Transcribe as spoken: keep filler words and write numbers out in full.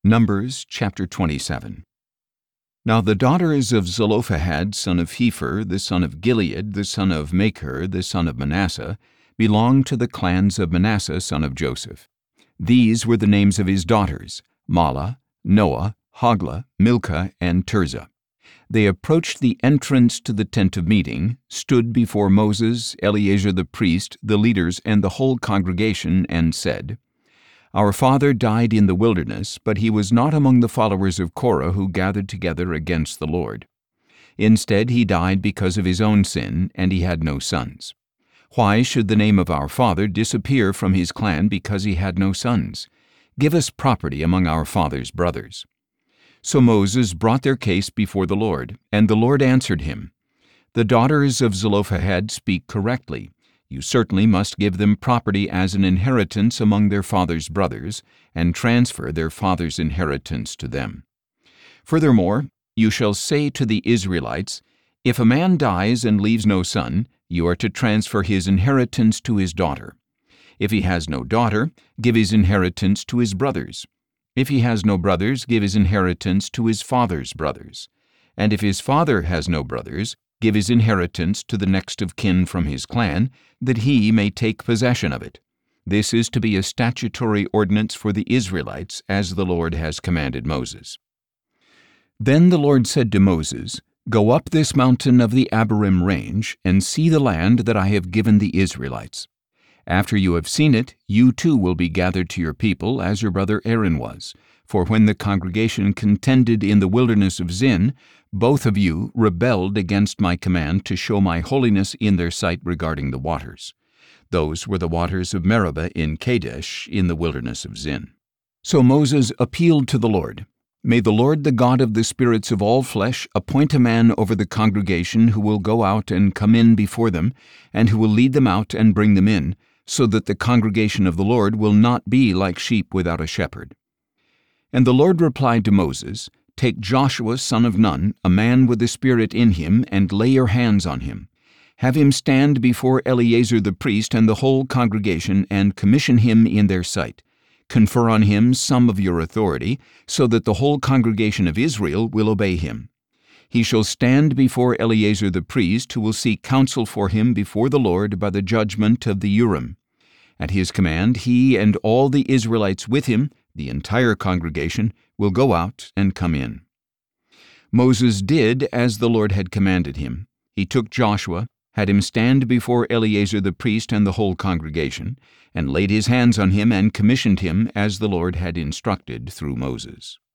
Numbers chapter twenty-seven. Now the daughters of Zelophehad son of Hepher, the son of Gilead, the son of Machir, the son of Manasseh, belonged to the clans of Manasseh son of Joseph. These were the names of his daughters, Mahlah, Noah, Hoglah, Milcah, and Tirzah. They approached the entrance to the tent of meeting, stood before Moses, Eleazar the priest, the leaders, and the whole congregation, and said, Our father died in the wilderness, but he was not among the followers of Korah who gathered together against the Lord. Instead, he died because of his own sin, and he had no sons. Why should the name of our father disappear from his clan because he had no sons? Give us property among our father's brothers. So Moses brought their case before the Lord, and the Lord answered him, The daughters of Zelophehad speak correctly. You certainly must give them property as an inheritance among their father's brothers, and transfer their father's inheritance to them. Furthermore, you shall say to the Israelites, If a man dies and leaves no son, you are to transfer his inheritance to his daughter. If he has no daughter, give his inheritance to his brothers. If he has no brothers, give his inheritance to his father's brothers. And if his father has no brothers, give his inheritance to the next of kin from his clan, that he may take possession of it. This is to be a statutory ordinance for the Israelites, as the Lord has commanded Moses. Then the Lord said to Moses, Go up this mountain of the Abarim range, and see the land that I have given the Israelites. After you have seen it, you too will be gathered to your people, as your brother Aaron was. For when the congregation contended in the wilderness of Zin, both of you rebelled against my command to show my holiness in their sight regarding the waters. Those were the waters of Meribah in Kadesh, in the wilderness of Zin. So Moses appealed to the Lord, May the Lord, the God of the spirits of all flesh, appoint a man over the congregation who will go out and come in before them, and who will lead them out and bring them in, so that the congregation of the Lord will not be like sheep without a shepherd. And the Lord replied to Moses, Take Joshua son of Nun, a man with the Spirit in him, and lay your hands on him. Have him stand before Eleazar the priest and the whole congregation, and commission him in their sight. Confer on him some of your authority, so that the whole congregation of Israel will obey him. He shall stand before Eleazar the priest, who will seek counsel for him before the Lord by the judgment of the Urim. At his command, he and all the Israelites with him, the entire congregation, will go out and come in. Moses did as the Lord had commanded him. He took Joshua, had him stand before Eleazar the priest and the whole congregation, and laid his hands on him and commissioned him as the Lord had instructed through Moses.